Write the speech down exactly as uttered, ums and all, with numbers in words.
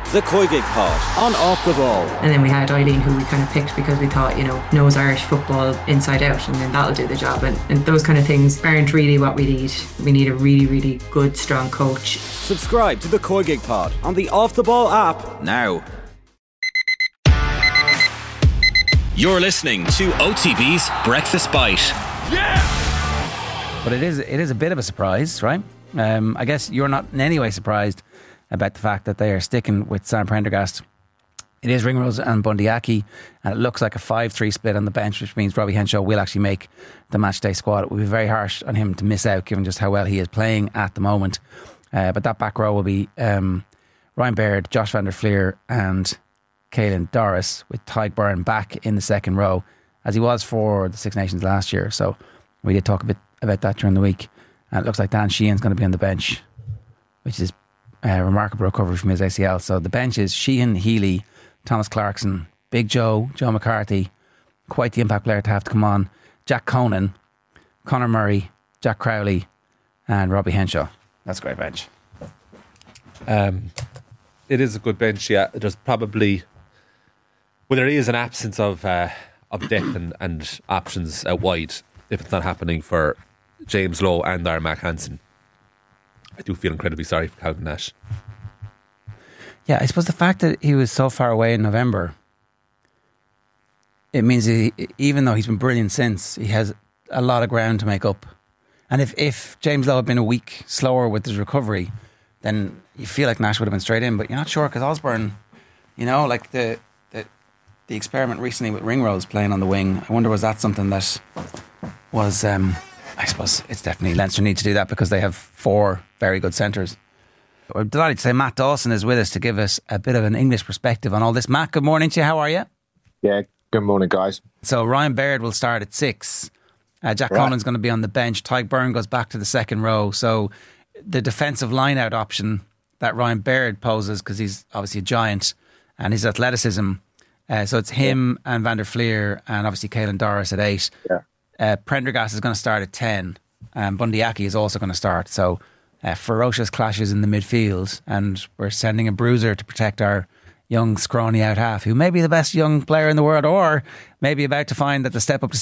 The Koigig Pod on Off the Ball. And then we had Eileen, who we kind of picked because we thought, you know, knows Irish football inside out, and then that'll do the job. And, and those kind of things aren't really what we need. We need a really, really good, strong coach. Subscribe to The Koigig Pod on the Off the Ball app now. You're listening to O T B's Breakfast Bite. Yeah! But it is it is a bit of a surprise, right? Um, I guess you're not in any way surprised about the fact that they are sticking with Sam Prendergast. It is Ringrose and Bundyaki, and it looks like a five three split on the bench, which means Robbie Henshaw will actually make the matchday squad. It would be very harsh on him to miss out, given just how well he is playing at the moment. Uh, but that back row will be um, Ryan Baird, Josh van der Fleer and Caelan Doris, with Tadhg Beirne back in the second row, as he was for the Six Nations last year. So we did talk a bit about that during the week. And it looks like Dan Sheehan's going to be on the bench, which is a remarkable recovery from his A C L. So the bench is Sheehan, Healy, Thomas Clarkson, Big Joe, Joe McCarthy, quite the impact player to have to come on, Jack Conan, Conor Murray, Jack Crowley and Robbie Henshaw. That's a great bench. Um, it is a good bench, yeah. There's probably, well, there is an absence of uh, of depth and, and options out wide if it's not happening for James Lowe and our Mark Hansen. I do feel incredibly sorry for Calvin Nash. Yeah, I suppose the fact that he was so far away in November, it means he, even though he's been brilliant since, he has a lot of ground to make up. And if, if James Lowe had been a week slower with his recovery, then you feel like Nash would have been straight in. But you're not sure, because Osborne, you know, like the, the the experiment recently with Ringrose playing on the wing, I wonder was that something that was... Um, I suppose it's definitely Leinster need to do that because they have four very good centres. I'm delighted to say Matt Dawson is with us to give us a bit of an English perspective on all this. Matt, good morning to you. How are you? Yeah, good morning, guys. So Ryan Baird will start at six. Uh, Jack Right. Conan's going to be on the bench. Tadhg Beirne goes back to the second row. So the defensive line-out option that Ryan Baird poses, because he's obviously a giant and his athleticism, uh, so it's him and Van der Fleer and obviously Caelan Doris at eight. Yeah. Uh, Prendergast is going to start at ten, and Bundyaki is also going to start. So uh, ferocious clashes in the midfield, and we're sending a bruiser to protect our young scrawny out half, who may be the best young player in the world, or maybe about to find that the step up to